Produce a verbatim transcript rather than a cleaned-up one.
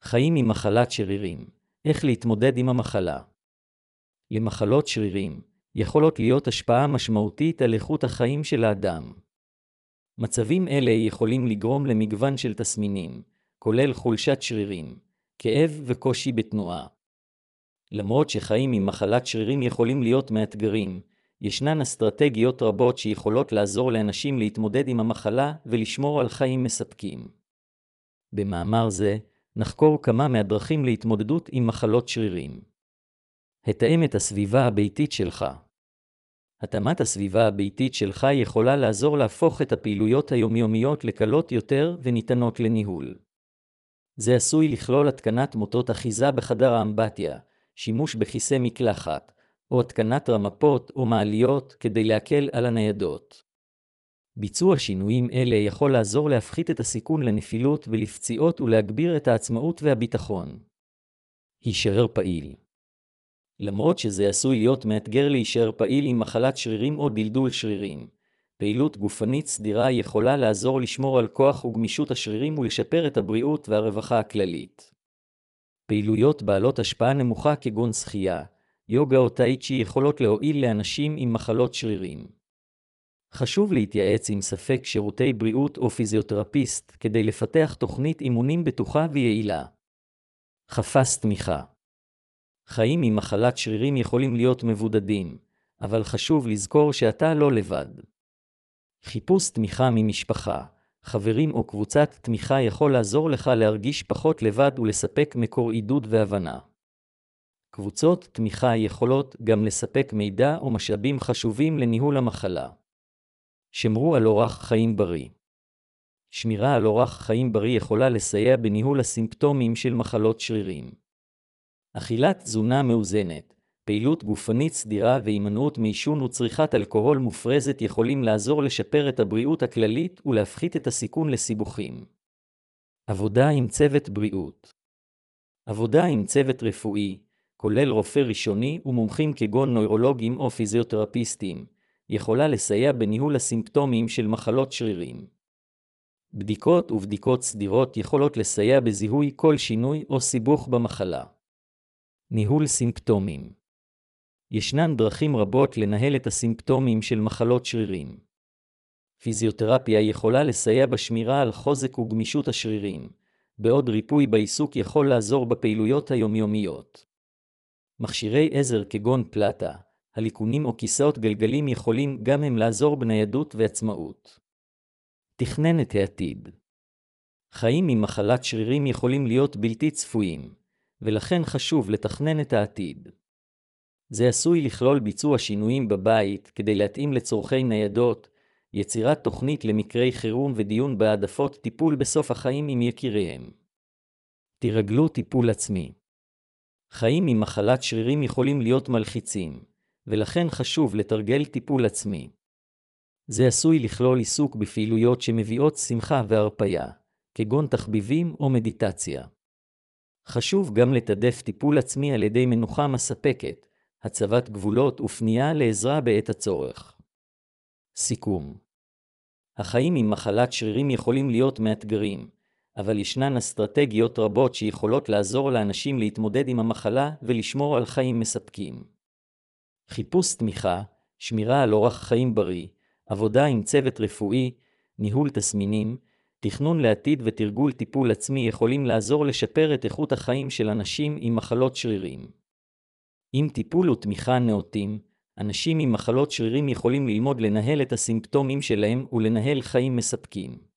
חיים עם מחלת שרירים. איך להתמודד עם המחלה? למחלות שרירים יכולות להיות השפעה משמעותית על איכות החיים של האדם. מצבים אלה יכולים לגרום למגוון של תסמינים, כולל חולשת שרירים, כאב וקושי בתנועה. למרות שחיים עם מחלת שרירים יכולים להיות מאתגרים, ישנן אסטרטגיות רבות שיכולות לעזור לאנשים להתמודד עם המחלה ולשמור על חיים מספקים. במאמר זה, נחקור כמה מהדרכים להתמודדות עם מחלות שרירים. התאם את הסביבה הביתית שלך. התאמת הסביבה הביתית שלך יכולה לעזור להפוך את הפעילויות היומיומיות לקלות יותר וניתנות לניהול. זה עשוי לכלול התקנת מוטות אחיזה בחדר האמבטיה, שימוש בכיסא מקלחת, או התקנת רמפות או מעליות כדי להקל על הניידות. ביצוע שינויים אלה יכול לעזור להפחית את הסיכון לנפילות ולפציעות ולהגביר את העצמאות והביטחון. הישאר פעיל. למרות שזה עשוי להיות מאתגר להישאר פעיל עם מחלת שרירים או דלדול שרירים, פעילות גופנית סדירה יכולה לעזור לשמור על כוח וגמישות השרירים ולשפר את הבריאות והרווחה הכללית. פעילויות בעלות השפעה נמוכה כגון שחייה, יוגה או טאי צ'י יכולות להועיל לאנשים עם מחלות שרירים. חשוב להתייעץ עם ספק שירותי בריאות או פיזיותרפיסט כדי לפתח תוכנית אימונים בטוחה ויעילה. חפש תמיכה. חיים עם מחלת שרירים יכולים להיות מבודדים, אבל חשוב לזכור שאתה לא לבד. חיפוש תמיכה ממשפחה, חברים או קבוצת תמיכה יכול לעזור לך להרגיש פחות לבד ולספק מקור עידוד והבנה. קבוצות תמיכה יכולות גם לספק מידע או משאבים חשובים לניהול המחלה. שמרו על אורח חיים בריא. שמירה על אורח חיים בריא יכולה לסייע בניהול הסימפטומים של מחלות שרירים. אכילת תזונה מאוזנת, פעילות גופנית סדירה והימנעות מעישון וצריכת אלכוהול מופרזת יכולים לעזור לשפר את הבריאות הכללית ולהפחית את הסיכון לסיבוכים. עבודה עם צוות בריאות. עבודה עם צוות רפואי, כולל רופא ראשוני ומומחים כגון נוירולוגים או פיזיותרפיסטים, יכולה לסייע בניהול הסימפטומים של מחלות שרירים. בדיקות ובדיקות סדירות יכולות לסייע בזיהוי כל שינוי או סיבוך במחלה. ניהול סימפטומים. ישנן דרכים רבות לנהל את הסימפטומים של מחלות שרירים. פיזיותרפיה יכולה לסייע בשמירה על חוזק וגמישות השרירים, בעוד ריפוי בעיסוק יכול לעזור בפעילויות היומיומיות. מכשירי עזר כגון פלטה, הליקונים או כיסאות גלגלים יכולים גם הם לעזור בניידות ועצמאות. תכנן את העתיד. חיים עם מחלת שרירים יכולים להיות בלתי צפויים, ולכן חשוב לתכנן את העתיד. זה עשוי לכלול ביצוע שינויים בבית כדי להתאים לצורכי ניידות, יצירת תוכנית למקרי חירום ודיון בהעדפות טיפול בסוף החיים עם יקיריהם. תרגלו טיפול עצמי. חיים עם מחלת שרירים יכולים להיות מלחיצים, ולכן חשוב לתרגל טיפול עצמי. זה עשוי לכלול עיסוק בפעילויות שמביאות שמחה והרפיה, כגון תחביבים או מדיטציה. חשוב גם לתעדף טיפול עצמי על ידי מנוחה מספקת, הצבת גבולות ופנייה לעזרה בעת הצורך. סיכום. החיים עם מחלת שרירים יכולים להיות מאתגרים, אבל ישנן אסטרטגיות רבות שיכולות לעזור לאנשים להתמודד עם המחלה ולשמור על חיים מספקים. חיפוש תמיכה, שמירה על אורח חיים בריא, עבודה עם צוות רפואי, ניהול תסמינים, תכנון לעתיד ותרגול טיפול עצמי יכולים לעזור לשפר את איכות החיים של אנשים עם מחלות שרירים. עם טיפול ותמיכה נאותים, אנשים עם מחלות שרירים יכולים ללמוד לנהל את הסימפטומים שלהם ולנהל חיים מספקים.